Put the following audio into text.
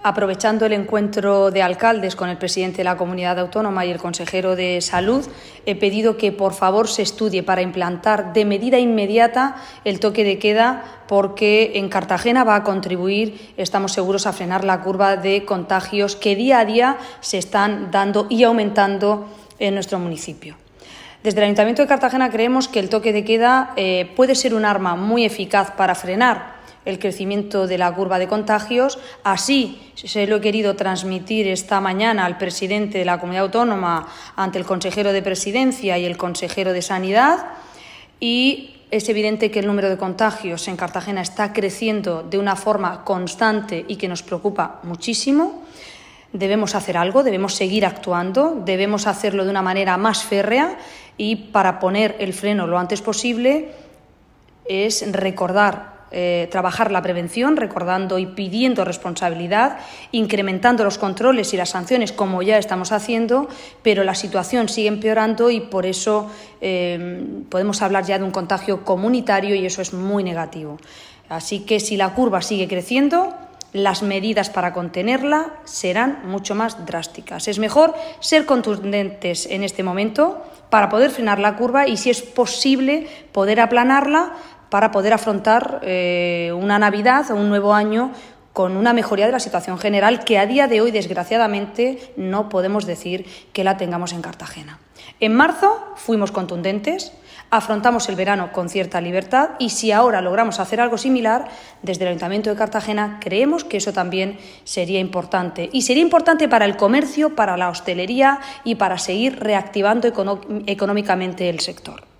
Aprovechando el encuentro de alcaldes con el presidente de la comunidad autónoma y el consejero de Salud, he pedido que por favor se estudie para implantar de medida inmediata el toque de queda, porque en Cartagena va a contribuir, estamos seguros, a frenar la curva de contagios que día a día se están dando y aumentando en nuestro municipio. Desde el Ayuntamiento de Cartagena creemos que el toque de queda puede ser un arma muy eficaz para frenar el crecimiento de la curva de contagios. Así se lo he querido transmitir esta mañana al presidente de la comunidad autónoma ante el consejero de Presidencia y el consejero de Sanidad, y es evidente que el número de contagios en Cartagena está creciendo de una forma constante y que nos preocupa muchísimo. Debemos hacer algo, debemos seguir actuando, debemos hacerlo de una manera más férrea, y para poner el freno lo antes posible es trabajar la prevención, recordando y pidiendo responsabilidad, incrementando los controles y las sanciones como ya estamos haciendo, pero la situación sigue empeorando y por eso podemos hablar ya de un contagio comunitario, y eso es muy negativo. Así que si la curva sigue creciendo, las medidas para contenerla serán mucho más drásticas. Es mejor ser contundentes en este momento para poder frenar la curva y, si es posible, poder aplanarla, para poder afrontar una Navidad o un nuevo año con una mejoría de la situación general, que a día de hoy, desgraciadamente, no podemos decir que la tengamos en Cartagena. En marzo fuimos contundentes, afrontamos el verano con cierta libertad, y si ahora logramos hacer algo similar desde el Ayuntamiento de Cartagena, creemos que eso también sería importante. Y sería importante para el comercio, para la hostelería y para seguir reactivando económicamente el sector.